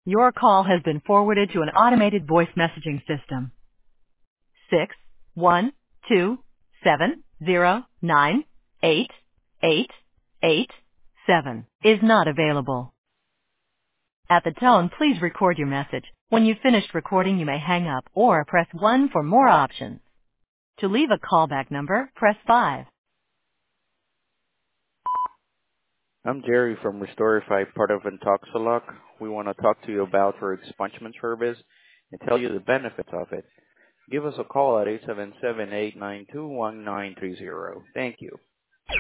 Your call has been forwarded to an automated voice messaging system. 612-709-8887 is not available. At the tone, please record your message. When you've finished recording, you may hang up or press 1 for more options. To leave a callback number, press 5. I'm Jerry from Restorify, part of Intoxilock. We want to talk to you about our expungement service and tell you the benefits of it. Give us a call at 877-892-1930. Thank you.